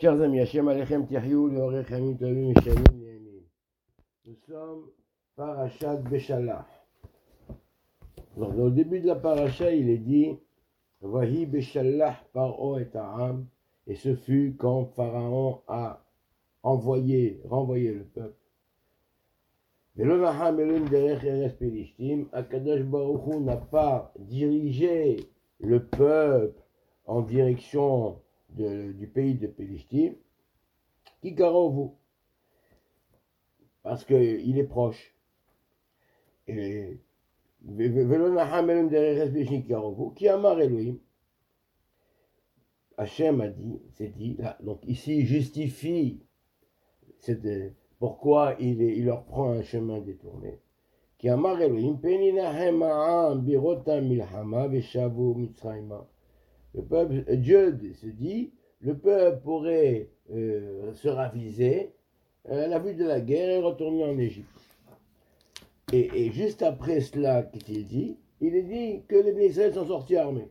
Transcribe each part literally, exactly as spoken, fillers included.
Chers amis, Hashem Alechem Tihyou, Leorech Hamim Tovim Yeshanim Yemin. Nous sommes Parashat Beshalach. Donc, au début de la paracha, il est dit Vahi Beshalach Paro et Ha'am, et ce fut quand Pharaon a envoyé, renvoyé le peuple. Velonaham Elun Derech Eres Pelishtim, Akadosh Baruch Hu n'a pas dirigé le peuple en direction de, du pays de Pelishtim, qui vous parce qu'il est proche. Et Velonaham Elun Derech Eres Pelishtim Kikarovu, qui amar Elohim. Hachem a dit, c'est dit, là, donc ici il justifie cette, pourquoi il, est, il leur prend un chemin détourné. Qui amar Elohim, peninahem ha'am birotam milhama veshavu mitzrayma. Le peuple, Dieu se dit, le peuple pourrait euh, se raviser à la vue de la guerre et retourner en Égypte. Et, et juste après cela, qu'est-il dit? Il est dit que les Bnei Israël sont sortis armés.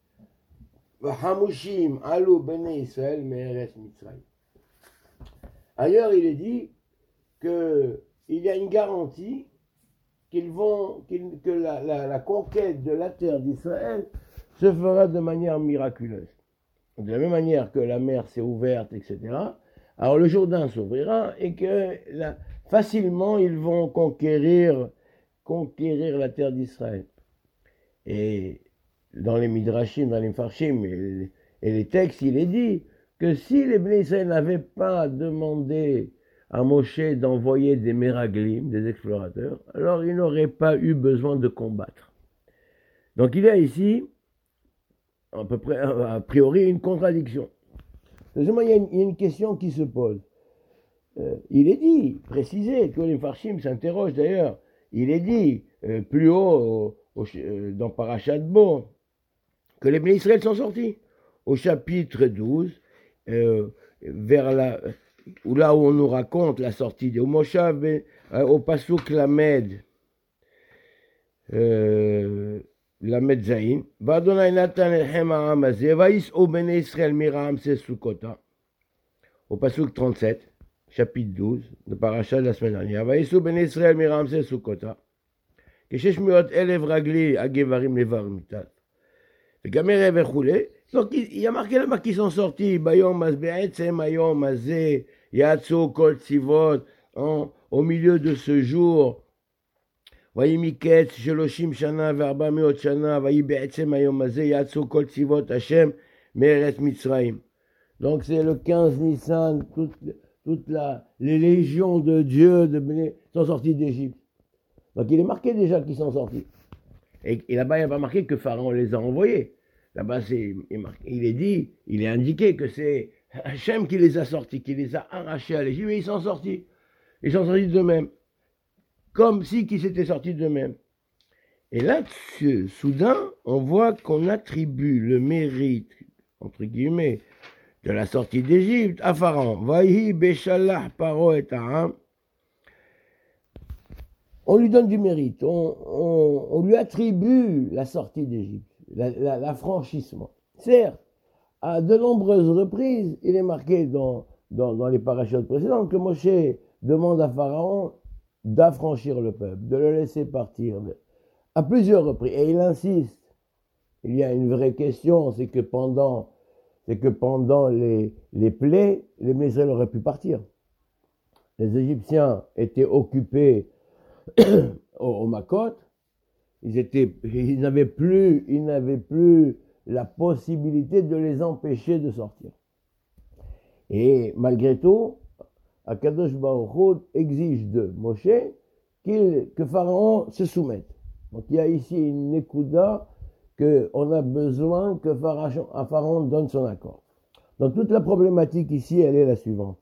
Ailleurs, il est dit qu'il y a une garantie qu'ils vont, qu'ils, que la, la, la conquête de la terre d'Israël se fera de manière miraculeuse. De la même manière que la mer s'est ouverte, et cetera, alors le Jourdain s'ouvrira et que la, facilement ils vont conquérir, conquérir la terre d'Israël. Et dans les Midrashim, dans les Mfarshim et, et les textes, il est dit que si les Bnei Israël n'avaient pas demandé à Moshe d'envoyer des Meraglim, des explorateurs, alors il n'aurait pas eu besoin de combattre. Donc il y a ici, à peu près, a priori, une contradiction. Deuxièmement, il y a une, il y a une question qui se pose. Euh, il est dit, précisé, que les Mfarshim s'interrogent d'ailleurs, il est dit euh, plus haut au, au, dans Parashat Bo, que les Bnei Israël sont sortis. Au chapitre douze, euh, vers la, où là où on nous raconte la sortie de Moshav, euh, au Pasuk Lamed, euh, Lamed Zayin, Vadonai Natan Elchem Ha'am Hazeh, Vayis'u Bnei Israël miRamsès Sukkota, au Pasuk trente-sept, chapitre douze, de Parashat de la semaine dernière, Vayis'u Bnei Israël miRamsès Sukkota, Keshesh Miot Elev Ragli Agevarim Levar Mitat. Donc il y a marqué là-bas qu'ils sont sortis, Bayom Azbe'etzem Ayom Azeh, Yatsu Kol Tzivot, au milieu de ce jour, Vayimiketz Sheloshim Shana Verba Meot Shana, Vayibe'etzem Ayom Azeh, Yatsu Kol Tzivot Hashem, Meretz Mitzrayim. Donc c'est le quinze Nissan, toutes toute la, les légions de Dieu de Béné, sont sorties d'Égypte. Donc il est marqué déjà qu'ils sont sortis. Et, et là-bas, il n'y a pas marqué que Pharaon les a envoyés. Là-bas, c'est, il est dit, il est indiqué que c'est Hachem qui les a sortis, qui les a arrachés à l'Égypte, et ils sont sortis. Ils sont sortis d'eux-mêmes. Comme si qu'ils s'étaient sortis d'eux-mêmes. Et là, soudain, on voit qu'on attribue le mérite, entre guillemets, de la sortie d'Égypte à Pharaon. Vahi Beshalach Paro et Ha'am. On lui donne du mérite, on, on, on lui attribue la sortie d'Égypte, l'affranchissement. La, Certes, à de nombreuses reprises, il est marqué dans, dans, dans les parachutes précédentes que Moshe demande à Pharaon d'affranchir le peuple, de le laisser partir, à plusieurs reprises. Et il insiste. Il y a une vraie question, c'est que pendant, c'est que pendant les, les plaies, les Israéliens auraient pu partir. Les Égyptiens étaient occupés au, au Makot, ils étaient, ils n'avaient plus, ils n'avaient plus la possibilité de les empêcher de sortir. Et malgré tout, Akadosh Baruch Hu exige de Moshe qu'il, que Pharaon se soumette. Donc il y a ici une Nekuda que on a besoin que Pharaon, Pharaon donne son accord. Donc toute la problématique ici, elle est la suivante.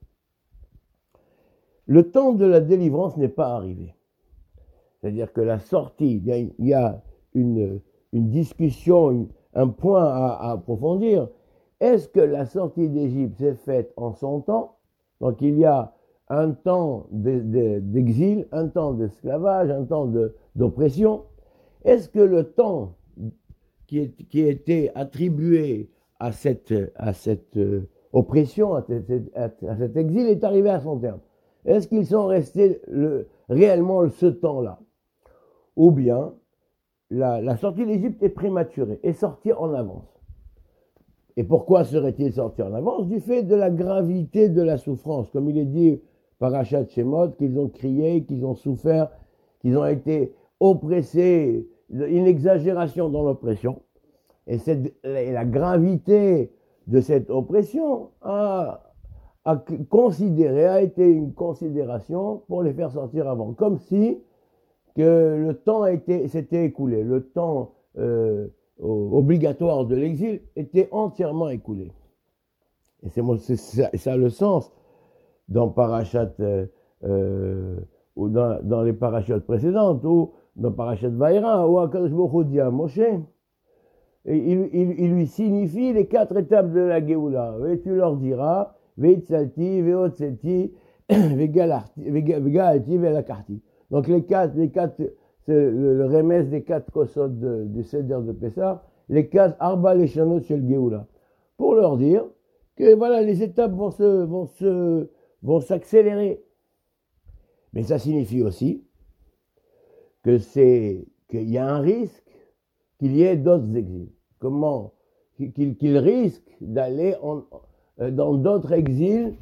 Le temps de la délivrance n'est pas arrivé. C'est-à-dire que la sortie, il y a une, une discussion, une, un point à, à approfondir. Est-ce que la sortie d'Égypte s'est faite en son temps? Donc il y a un temps de, de, d'exil, un temps d'esclavage, un temps de, d'oppression. Est-ce que le temps qui, est, qui était attribué à cette, à cette oppression, à, à, à cet exil, est arrivé à son terme. Est-ce qu'ils sont restés le, réellement ce temps-là? Ou bien, la, la sortie d'Égypte est prématurée, est sortie en avance. Et pourquoi serait-il sorti en avance? Du fait de la gravité de la souffrance. Comme il est dit par Parashat Shemot, qu'ils ont crié, qu'ils ont souffert, qu'ils ont été oppressés, une exagération dans l'oppression. Et, cette, et la gravité de cette oppression a, a considéré, a été une considération pour les faire sortir avant. Comme si que le temps était, s'était écoulé, le temps euh, obligatoire de l'exil était entièrement écoulé. Et c'est, c'est ça, ça le sens dans Parashat, euh, euh, ou dans, dans les parachats précédentes, ou dans Parashat Vaïra, où Akadosh Baruch Hu dit à Moshe, et il, il, il lui signifie les quatre étapes de la Géoula. Et tu leur diras, Veitzalti, Veotzeti, Vegalati, Velakarti. Donc les quatre, les quatre, c'est le, le remès des quatre kosot de, du Seder de Pessah, les quatre Arba Leshanot chez le Géoula. Pour leur dire que voilà, les étapes vont se, vont se, vont s'accélérer. Mais ça signifie aussi que c'est, qu'il y a un risque qu'il y ait d'autres exils. Comment? Qu'il, qu'il risque d'aller en, dans d'autres exils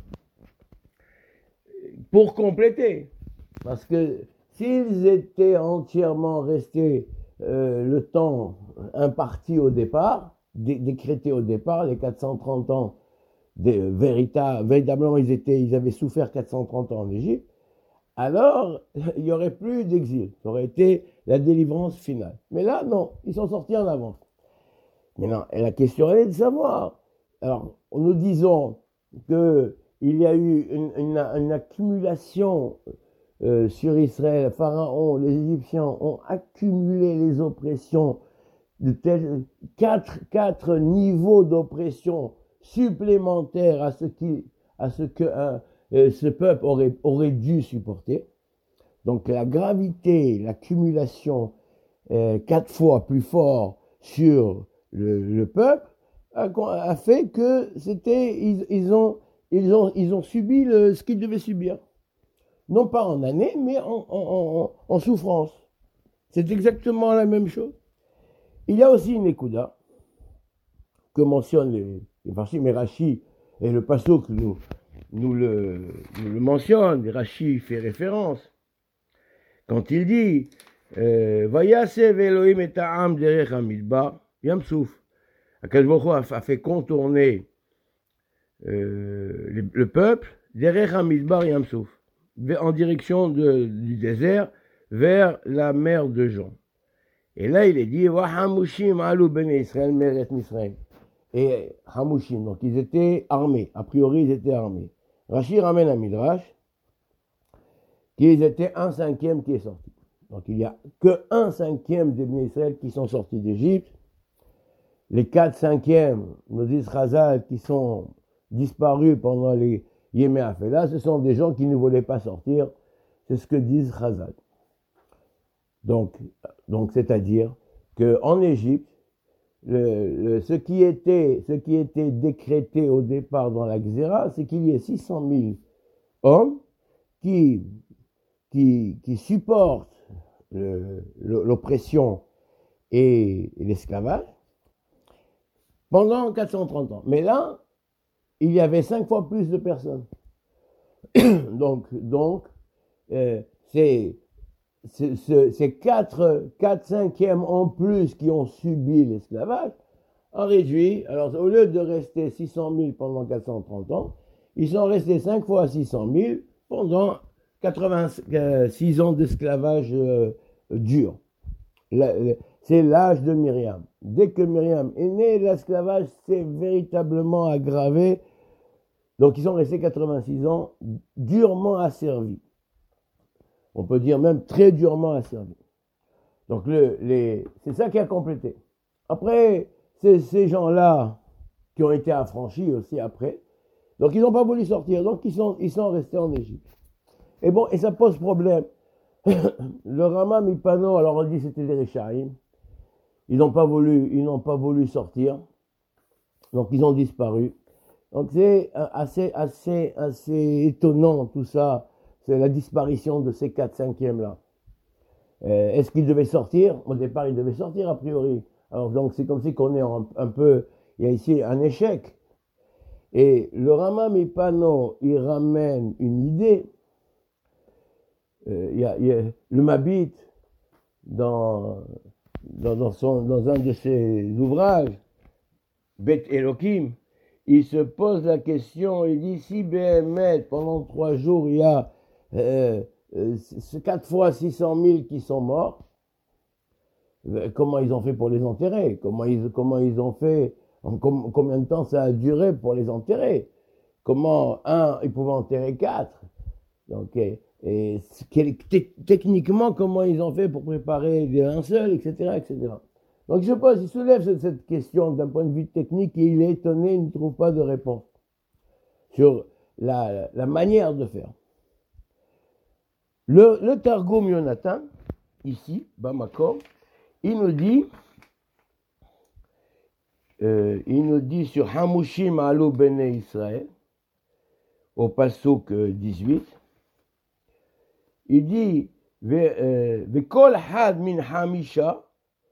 pour compléter. Parce que s'ils étaient entièrement restés euh, le temps imparti au départ, dé, décrété au départ, les quatre cent trente ans, de, vérita, véritablement ils, étaient, ils avaient souffert quatre cent trente ans en Égypte, alors il n'y aurait plus d'exil. Ça aurait été la délivrance finale. Mais là, non, ils sont sortis en avance. Maintenant, la question est de savoir. Alors, nous disons qu'il y a eu une, une, une accumulation euh, sur Israël. Les pharaons, les Égyptiens ont accumulé les oppressions de tels quatre, quatre niveaux d'oppression supplémentaires à ce, qui, à ce que un, euh, ce peuple aurait, aurait dû supporter. Donc la gravité, l'accumulation euh, quatre fois plus fort sur le, le peuple a, a fait que c'était ils, ils ont ils ont ils ont subi le, ce qu'ils devaient subir, non pas en années mais en, en, en, en souffrance. C'est exactement la même chose. Il y a aussi une ékouda que mentionnent les, les Farshim et Rashi, et le pasuk nous nous le, nous le mentionne. Rashi fait référence quand il dit Vayasev Elohim et Ta'am derech hamidbar Yam Souf. Akadosh Baruch Hu a fait contourner euh, le, le peuple derech hamidbar Yam Souf, en direction de, du désert vers la mer de Jon. Et là il est dit Wa hamushim alu ben Israël meret Misraël. Et hamushim, donc ils étaient armés. A priori ils étaient armés. Rashi ramène un midrash qu'ils étaient un cinquième qui est sorti. Donc il n'y a que un cinquième des Bnei Israël qui sont sortis d'Égypte. Les quatre cinquièmes, nous disent Chazal, qui sont disparus pendant les Yémé Afela, ce sont des gens qui ne voulaient pas sortir. C'est ce que disent Chazal. Donc, donc c'est-à-dire qu'en Égypte, le, le, ce, qui était, ce qui était décrété au départ dans la Xéra, c'est qu'il y ait six cent mille hommes qui, qui, qui supportent le, l'oppression et, et l'esclavage pendant quatre cent trente ans. Mais là, il y avait cinq fois plus de personnes. donc, donc euh, c'est, c'est, c'est, c'est quatre, quatre cinquièmes en plus qui ont subi l'esclavage, en réduit. Alors, au lieu de rester six cent mille pendant quatre cent trente ans, ils sont restés cinq fois six cent mille pendant quatre-vingt-six ans d'esclavage euh, dur. La, la, c'est l'âge de Myriam. Dès que Myriam est née, l'esclavage s'est véritablement aggravé. Donc ils sont restés quatre-vingt-six ans durement asservis. On peut dire même très durement asservis. Donc le, les, c'est ça qui a complété. Après, c'est ces gens-là qui ont été affranchis aussi après. Donc ils n'ont pas voulu sortir. Donc ils sont, ils sont restés en Égypte. Et bon, et ça pose problème. Le Rama Mipano, alors on dit que c'était des Réchaïm. Ils n'ont pas voulu, ils n'ont pas voulu sortir. Donc ils ont disparu. Donc c'est assez, assez, assez étonnant tout ça, c'est la disparition de ces quatre cinquièmes là. Euh, est-ce qu'ils devaient sortir? Au départ, ils devaient sortir a priori. Alors donc c'est comme si qu'on est un, un peu, il y a ici un échec. Et le Rama Mipano, il ramène une idée. Euh, il y a, il y a, le Mabit, dans, dans, dans, son, dans un de ses ouvrages, Bet Elohim, il se pose la question, il dit, si B M L, pendant trois jours, il y a euh, euh, quatre fois six cent mille qui sont morts, comment ils ont fait pour les enterrer? Comment ils, comment ils ont fait? En com, combien de temps ça a duré pour les enterrer? Comment, un, ils pouvaient enterrer quatre? Donc, et, et techniquement, comment ils ont fait pour préparer un seul, et cetera, et cetera. Donc, je pense, il soulève cette, cette question d'un point de vue technique et il est étonné, il ne trouve pas de réponse sur la, la manière de faire. Le, le Targum Yonatan, ici, Bamakom, il nous dit, euh, il nous dit sur Hamushim Alou Bene Israël, au Passouk dix-huit, il dit, Vekol had min hamisha,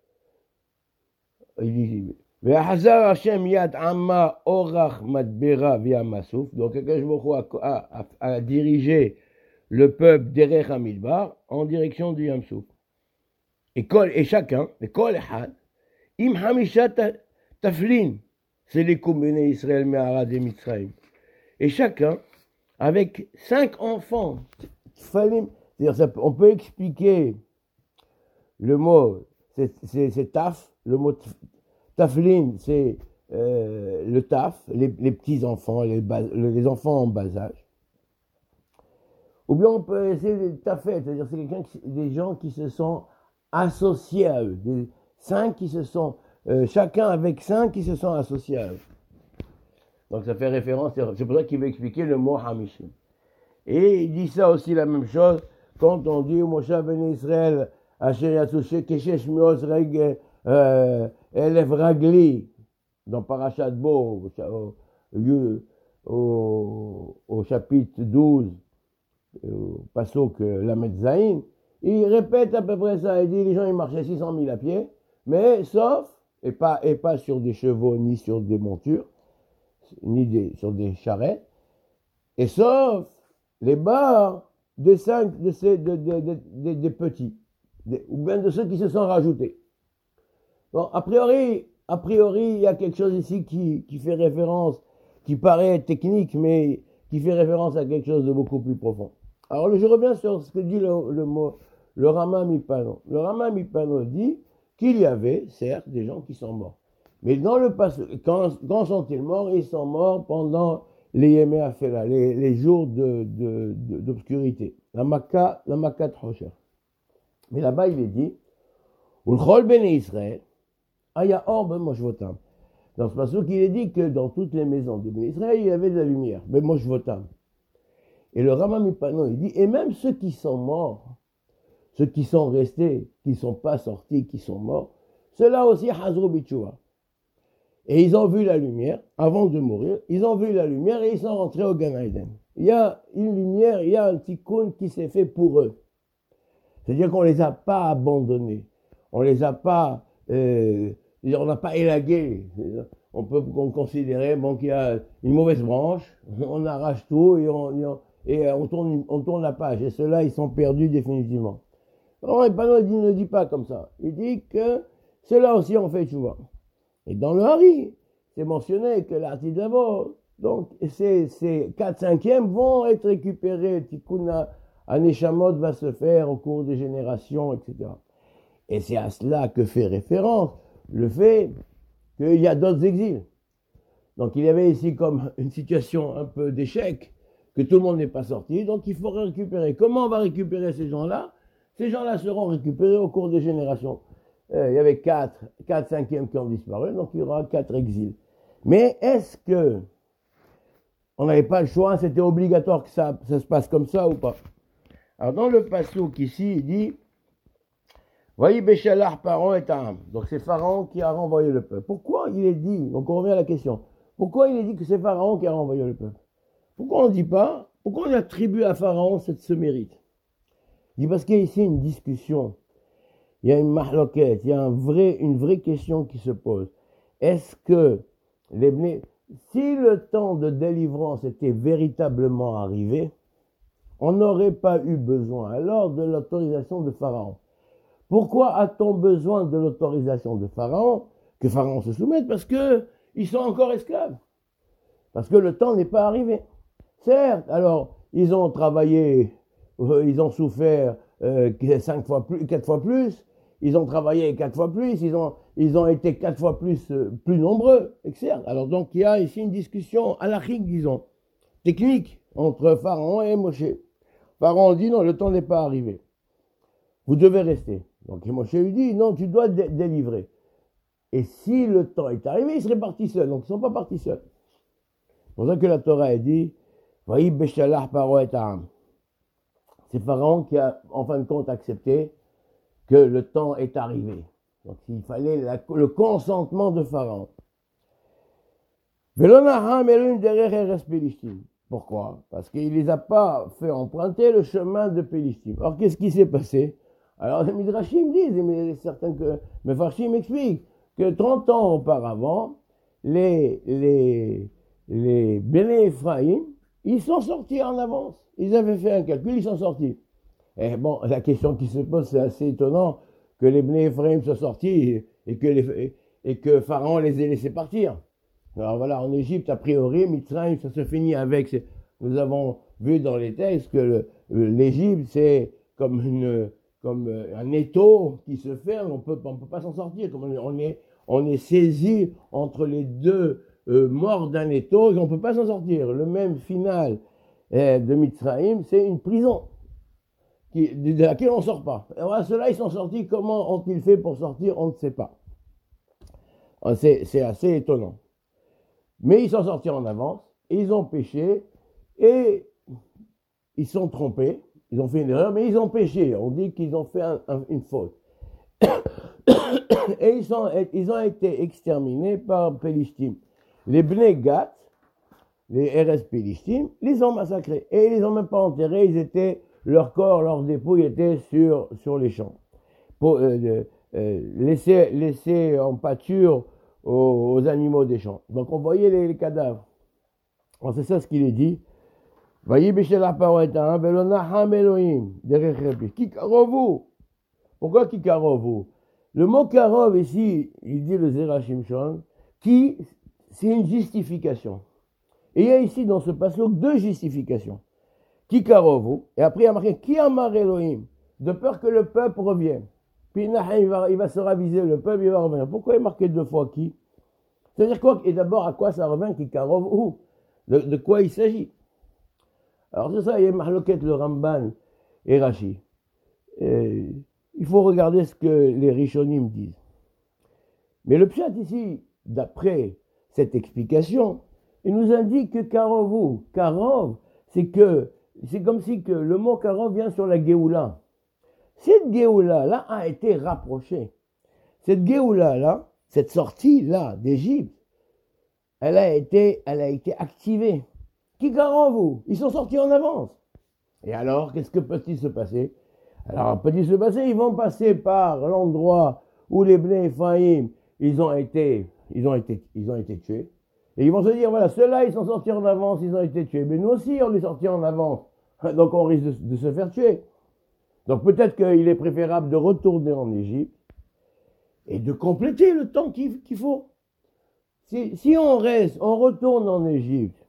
il dit, Vehazar Hashem yad amma orach madbera via masouf, donc Akash Baruch Hu a, a, a dirigé le peuple d'Erech Hamidbar en direction du Yamsouf. Et, et chacun, et kol had, im hamisha taflin, c'est les Bnei Israël me'arad et Mitzrayim. Et chacun, avec cinq enfants, c'est-à-dire ça, on peut expliquer le mot, c'est, c'est, c'est taf, le mot taflin, c'est euh, le taf, les, les petits-enfants, les, les enfants en bas âge. Ou bien on peut essayer de tafet, c'est-à-dire c'est quelqu'un qui, des gens qui se sont associés à eux, des cinq qui se sont, euh, chacun avec cinq qui se sont associés à eux. Donc ça fait référence, c'est pour ça qu'il veut expliquer le mot Hamishim. Et il dit ça aussi la même chose quand on dit Moshe ben Israël, Asher Yatsuche Keshesh Mios Reg Elef Ragli, dans Parashat Bo, au, au, au chapitre douze, au Passouk Lamed Zayin, il répète à peu près ça, il dit les gens ils marchaient six cent mille à pied, mais sauf, et pas, et pas sur des chevaux ni sur des montures, ni des, sur des charrettes, et sauf les barres de cinq de ces de, de, de, de, de petits, de, ou bien de ceux qui se sont rajoutés. Bon, a priori, a priori, il y a quelque chose ici qui, qui fait référence, qui paraît technique, mais qui fait référence à quelque chose de beaucoup plus profond. Alors, je reviens sur ce que dit le, le mot, le Rama Mipano. Le Rama Mipano dit qu'il y avait, certes, des gens qui sont morts. Mais dans le passé, quand, quand sont-ils morts? Ils sont morts pendant les Yemé Afela, les, les jours de, de, de, d'obscurité. La Makkah, la Makkah Trosher. Mais là-bas, il est dit, Ulchol Bene Israël, Aya Or Ben Moshvotam. Dans ce passage, il est dit que dans toutes les maisons de Bene Israël, il y avait de la lumière. Ben Moshvotam. Et le Rama Mipano, il dit, et même ceux qui sont morts, ceux qui sont restés, qui ne sont pas sortis, qui sont morts, ceux-là aussi, Hazro Bichua. Et ils ont vu la lumière, avant de mourir, ils ont vu la lumière et ils sont rentrés au Gan Eden. Il y a une lumière, il y a un tikkun qui s'est fait pour eux. C'est-à-dire qu'on ne les a pas abandonnés. On ne les a pas, euh, on n'a pas élagué. On peut considérer bon, qu'il y a une mauvaise branche, on arrache tout et on, et on, tourne, on tourne la page. Et ceux-là, ils sont perdus définitivement. Non, il ne dit pas comme ça. Il dit que ceux-là aussi ont fait tchouva. Et dans le Hari, c'est mentionné que l'article d'abord, donc ces, ces quatre cinquièmes vont être récupérés. Tikkun Aneshamot va se faire au cours des générations, et cetera. Et c'est à cela que fait référence le fait qu'il y a d'autres exils. Donc il y avait ici comme une situation un peu d'échec, que tout le monde n'est pas sorti, donc il faut récupérer. Comment on va récupérer ces gens-là? Ces gens-là seront récupérés au cours des générations. Euh, il y avait quatre, quatre cinquièmes qui ont disparu, donc il y aura quatre exils. Mais est-ce que on n'avait pas le choix, c'était obligatoire que ça, ça se passe comme ça ou pas? Alors dans le passouk ici, il dit voyez Béchalar Pharaon et Tam. Donc c'est Pharaon qui a renvoyé le peuple. Pourquoi il est dit? Donc on revient à la question. Pourquoi il est dit que c'est Pharaon qui a renvoyé le peuple? Pourquoi on ne dit pas, pourquoi on attribue à Pharaon cette, ce mérite? Il dit parce qu'il y a ici une discussion, il y a une mahloquette, il y a un vrai, une vraie question qui se pose. Est-ce que les Bnei, si le temps de délivrance était véritablement arrivé, on n'aurait pas eu besoin alors de l'autorisation de Pharaon. Pourquoi a-t-on besoin de l'autorisation de Pharaon, que Pharaon se soumette? Parce qu'ils sont encore esclaves. Parce que le temps n'est pas arrivé. Certes, alors, ils ont travaillé, euh, ils ont souffert euh, cinq fois plus, quatre fois plus, ils ont travaillé quatre fois plus, ils ont, ils ont été quatre fois plus, euh, plus nombreux, et cetera. Alors donc, il y a ici une discussion halachique, disons, technique, entre Pharaon et Moshe. Pharaon dit, non, le temps n'est pas arrivé. Vous devez rester. Donc Moshe lui dit, non, tu dois dé- délivrer. Et si le temps est arrivé, ils seraient partis seuls. Donc ils ne sont pas partis seuls. C'est pour ça que la Torah a dit, Vaï Beshalach Paro et Ta'am. C'est Pharaon qui a, en fin de compte, accepté que le temps est arrivé. Donc il fallait la, le consentement de Pharaon. Pourquoi? Parce qu'il ne les a pas fait emprunter le chemin de Pélistim. Alors qu'est-ce qui s'est passé? Alors les Midrashim disent, mais certains que Mefarshim expliquent, que trente ans auparavant, les, les, les Béné Ephraïm, ils sont sortis en avance. Ils avaient fait un calcul, ils sont sortis. Et bon, la question qui se pose, c'est assez étonnant que les Béné Ephraïm soient sortis et que, les, et que Pharaon les ait laissés partir. Alors voilà, en Égypte, a priori, Mitzrayim, ça se finit avec, nous avons vu dans les textes que l'Égypte, c'est comme, une, comme un étau qui se ferme, on peut, on peut pas s'en sortir, comme on est, on est saisi entre les deux euh, morts d'un étau, et on peut pas s'en sortir. Le même final euh, de Mitzrayim, c'est une prison qui, de laquelle on ne sort pas. Et voilà, ceux-là, ils sont sortis, comment ont-ils fait pour sortir, on ne sait pas. C'est, c'est assez étonnant. Mais ils sont sortis en avance, et ils ont péché, et ils sont trompés, ils ont fait une erreur, mais ils ont péché. On dit qu'ils ont fait un, un, une faute. Et ils, sont, ils ont été exterminés par Pélistim. Les Bnei Gat, les R S Pélistim, les ont massacrés. Et ils les ont même pas enterrés, ils étaient, leur corps, leurs dépouilles étaient sur, sur les champs. Pour euh, euh, laisser, laisser en pâture aux, aux animaux des champs. Donc on voyait les, les cadavres. Alors c'est ça ce qu'il est dit. Voyez, Béchéla Paroeta, Belonaham Elohim, derrière Répi. Kikarovu. Pourquoi Kikarovu? Le mot Karov ici, il dit le Zera Shimshon, qui, c'est une justification. Et il y a ici dans ce passage deux justifications. Kikarovu, et après il y a marqué Ki Amar Elohim, de peur que le peuple revienne. Puis il va, il va se raviser, le peuple, il va revenir. Pourquoi il est marqué deux fois qui? C'est-à-dire quoi? Et d'abord, à quoi ça revient Kikarovu? De, de quoi il s'agit? Alors c'est ça, il y a Mahloket, le Ramban et Rashi. Et il faut regarder ce que les Rishonim disent. Mais le pshat ici, d'après cette explication, il nous indique que Karovu, Karov, c'est que, c'est comme si que le mot Karov vient sur la Géoula. Cette Géoula-là a été rapprochée. Cette Géoula-là, cette sortie-là d'Égypte, elle a été, elle a été activée. Qui Karovu? Ils sont sortis en avance. Et alors, qu'est-ce que peut-il se passer? Alors, peut-il se passer, ils vont passer par l'endroit où les Bnei Ephraïm, ils ont été, ils ont été, ils ont été tués. Et ils vont se dire, voilà, ceux-là, ils sont sortis en avance, ils ont été tués. Mais nous aussi, on est sortis en avance. Donc, on risque de, de se faire tuer. Donc, peut-être qu'il est préférable de retourner en Égypte et de compléter le temps qu'il, qu'il faut. Si, si on reste, on retourne en Égypte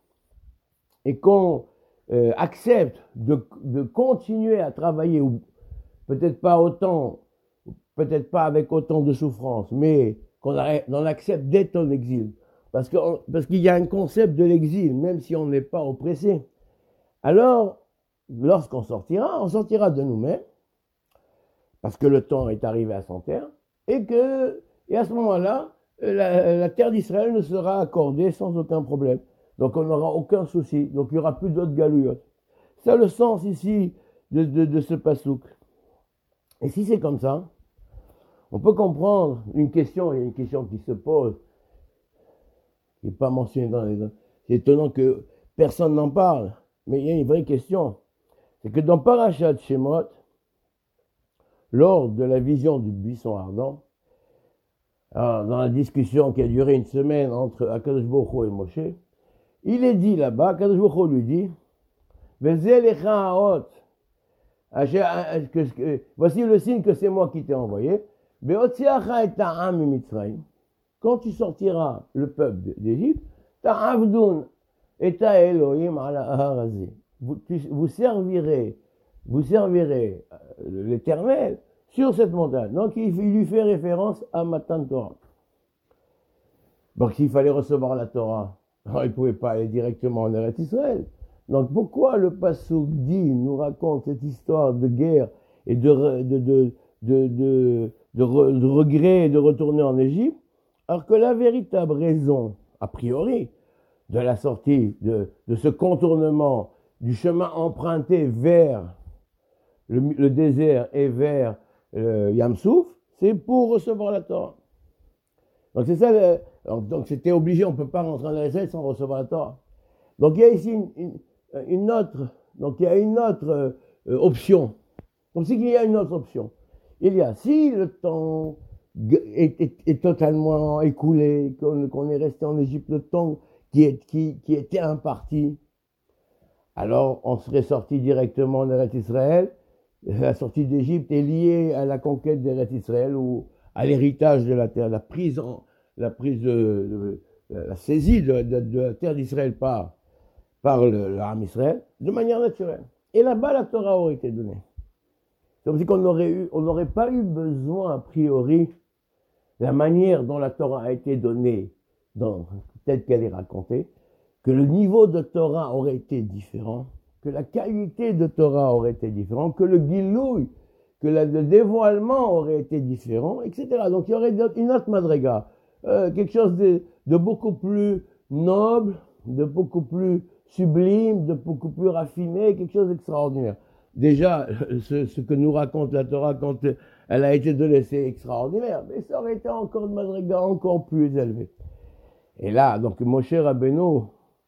et qu'on euh, accepte de, de continuer à travailler, ou peut-être pas autant, peut-être pas avec autant de souffrance, mais qu'on arrête, on accepte d'être en exil. Parce, que, parce qu'il y a un concept de l'exil, même si on n'est pas oppressé. Alors, lorsqu'on sortira, on sortira de nous-mêmes, parce que le temps est arrivé à son terme, et que, et à ce moment-là, la, la terre d'Israël ne sera accordée sans aucun problème. Donc on n'aura aucun souci. Donc il n'y aura plus d'autres galouillottes. C'est le sens ici de, de, de ce pasouk. Et si c'est comme ça, on peut comprendre une question, il y a une question qui se pose. Il n'est pas mentionné dans les... C'est étonnant que personne n'en parle. Mais il y a une vraie question. C'est que dans Parashat Shemot, lors de la vision du buisson ardent, alors, dans la discussion qui a duré une semaine entre Akadosh Baruch Hu et Moshe, il est dit là-bas, Akadosh Baruch Hu lui dit, voici le signe que c'est moi qui t'ai envoyé. Quand tu sortiras le peuple d'Égypte, vous, vous servirez, vous servirez l'Éternel sur cette montagne. Donc il, il lui fait référence à Matan Torah. Donc s'il fallait recevoir la Torah, alors il ne pouvait pas aller directement en Eretz Israël. Donc pourquoi le Passouk dit, nous raconte cette histoire de guerre et de, de, de, de, de, de, re, de regret de retourner en Égypte, alors que la véritable raison, a priori, de la sortie, de, de ce contournement, du chemin emprunté vers le, le désert et vers euh, Yamsouf, c'est pour recevoir la Torah. Donc c'est ça, le, alors, donc c'était obligé, on ne peut pas rentrer en Israël sans recevoir la Torah. Donc il y a ici une, une, une autre, donc il y a une autre euh, option. Donc c'est qu'il y a une autre option. Il y a, si le temps est, est, est totalement écoulé, qu'on, qu'on est resté en Égypte, le temps qui, est, qui, qui était imparti, alors on serait sorti directement en Eretz Israël. La sortie d'Égypte est liée à la conquête d'Eretz Israël ou à l'héritage de la terre, la prise, en, la prise de, de la saisie de, de, de la terre d'Israël par, par le, le Ham Israël, de manière naturelle. Et là-bas, la Torah aurait été donnée. C'est comme si on aurait eu, on n'aurait pas eu besoin, a priori, la manière dont la Torah a été donnée, dans, telle qu'elle est racontée, que le niveau de Torah aurait été différent, que la qualité de Torah aurait été différente, que le gilouï, que la, le dévoilement aurait été différent, et cetera. Donc il y aurait une autre madriga, euh, quelque chose de, de beaucoup plus noble, de beaucoup plus sublime, de beaucoup plus raffiné, quelque chose d'extraordinaire. Déjà, ce, ce que nous raconte la Torah quand elle a été donnée, c'est extraordinaire, mais ça aurait été encore une madriga encore plus élevée. Et là, donc Moshe Rabbeinu,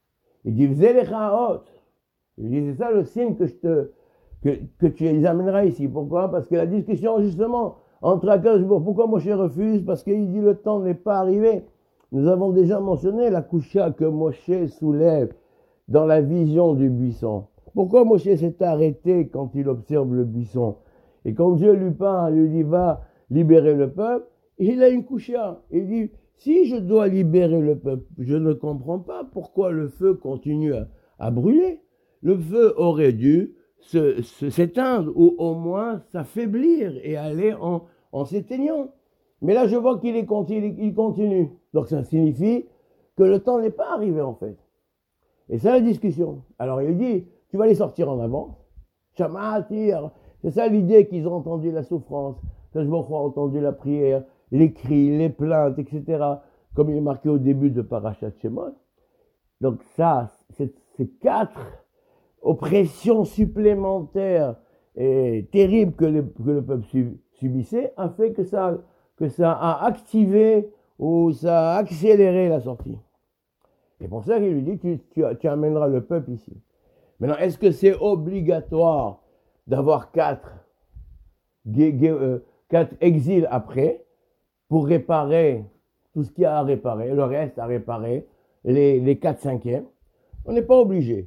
il dit, V'zelecha hot. Il dit, c'est ça le signe que, je te, que, que tu les amèneras ici. Pourquoi? Parce que la discussion, justement, entre Akadosh Baruch Hu, pourquoi Moshe refuse? Parce qu'il dit, le temps n'est pas arrivé. Nous avons déjà mentionné la kusha que Moshe soulève dans la vision du buisson. Pourquoi Moshe s'est arrêté quand il observe le buisson? Et quand Dieu lui parle, lui dit, va libérer le peuple, il a une kusha. Il dit, si je dois libérer le peuple, je ne comprends pas pourquoi le feu continue à, à brûler. Le feu aurait dû se, se, s'éteindre ou au moins s'affaiblir et aller en, en s'éteignant. Mais là, je vois qu'il est continue, il continue. Donc ça signifie que le temps n'est pas arrivé en fait. Et c'est la discussion. Alors il dit, tu vas les sortir en avant. Shamatir. C'est ça l'idée qu'ils ont entendu la souffrance, que je me crois entendu la prière, les cris, les plaintes, et cetera. Comme il est marqué au début de Parashat Shemot. Donc ça, c'est, c'est quatre oppressions supplémentaires et terribles que le, que le peuple subissait, a fait que ça, que ça a activé ou ça a accéléré la sortie. C'est pour ça qu'il lui dit, tu, tu, tu amèneras le peuple ici. Maintenant, est-ce que c'est obligatoire d'avoir quatre, euh, quatre exils après pour réparer tout ce qu'il y a à réparer, le reste à réparer, les, les quatre cinquièmes? On n'est pas obligé.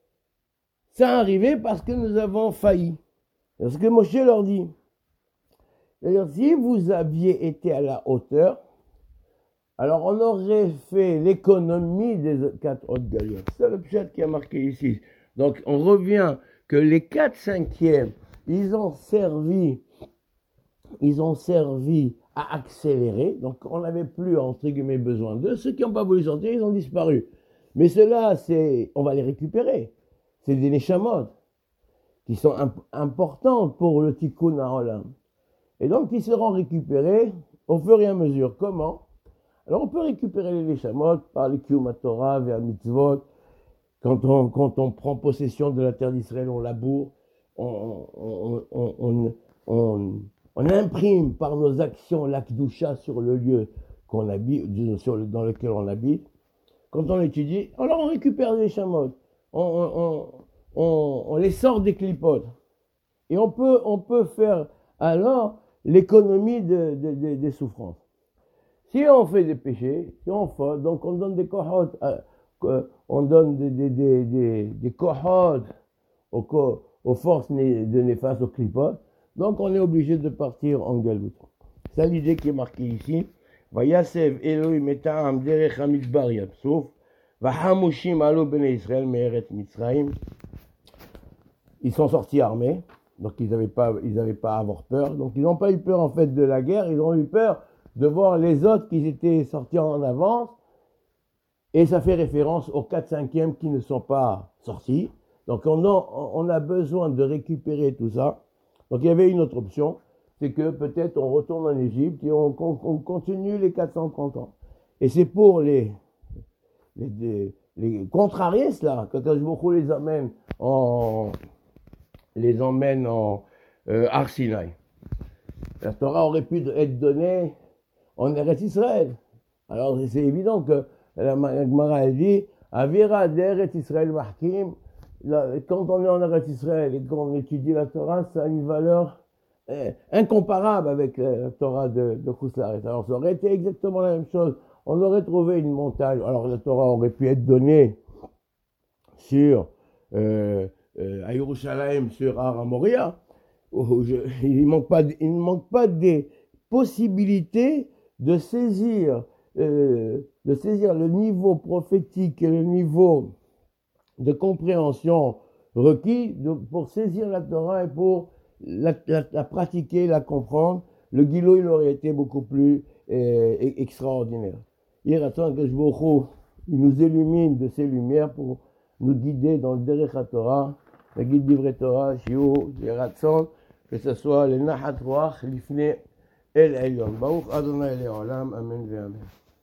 Ça arrivé parce que nous avons failli. C'est ce que Moshe leur dit. C'est-à-dire, si vous aviez été à la hauteur, alors on aurait fait l'économie des quatre autres galiotes. C'est le pshat qui a marqué ici. Donc on revient que les quatre cinquièmes, ils ont servi, ils ont servi à accélérer. Donc on n'avait plus entre guillemets besoin d'eux. Ceux qui n'ont pas voulu sortir, ils ont disparu. Mais ceux-là, c'est, on va les récupérer. C'est des neshamot qui sont imp- importants pour le tikkun ha'olam. Et donc ils seront récupérés au fur et à mesure. Comment? Alors on peut récupérer les neshamot par les kiyum Torah vers mitzvot. Quand on, quand on prend possession de la terre d'Israël, on laboure, on, on, on, on, on, on imprime par nos actions l'akdusha sur le lieu qu'on habite, sur le, dans lequel on habite. quand on étudie, alors on récupère des chamots, on, on, on, on les sort des clipotes. Et on peut, on peut faire alors l'économie de, de, de, des souffrances. Si on fait des péchés, si on faute, donc on donne des kohot, euh, on donne des, des, des, des, des kohot aux, aux forces de néfastes, aux clipotes, donc on est obligé de partir en galoute. C'est l'idée qui est marquée ici. Vayasev Elohim eta'am derech hamidbar yapsuf, vahamushim alo bnei Israël me'eretz Mitzrayim. Ils sont sortis armés, donc ils n'avaient pas, ils n'avaient pas à avoir peur. Donc ils n'ont pas eu peur en fait de la guerre, ils ont eu peur de voir les autres qui étaient sortis en avance. Et ça fait référence aux quatre cinquièmes qui ne sont pas sortis. Donc on a, on a besoin de récupérer tout ça. Donc il y avait une autre option, c'est que peut-être on retourne en Égypte et on, on, on continue les quatre cent trente ans. Et c'est pour les, les, les, les contrariés cela, quand beaucoup les emmène en, les emmène en euh, Har Sinaï. La Torah aurait pu être donnée en Eretz Israël. Alors c'est évident que la Gemara elle dit Avira d'Eretz Israël Mahkim. Quand on est en Eretz Israël et qu'on étudie la Torah, ça a une valeur eh, incomparable avec la Torah de, de Khoussaret. Alors ça aurait été exactement la même chose. On aurait trouvé une montagne. Alors la Torah aurait pu être donnée sur euh, euh, à Yerushalayim, sur Har Moria. Oh, je, il ne manque pas, il ne manque pas des possibilités de saisir, euh, de saisir le niveau prophétique et le niveau de compréhension requis de, pour saisir la Torah et pour la, la, la pratiquer, la comprendre. Le guilou, il aurait été beaucoup plus euh, extraordinaire. Hier, attends que je vous il nous illumine de ses lumières pour nous guider dans le Derech HaTorah, le guide d'Ivre Torah, Shiur, Yeratson, que ce soit le Nahat Ruach, l'Ifne El Elyon. Baruch Adonai Le'olam, Amen ve Amen.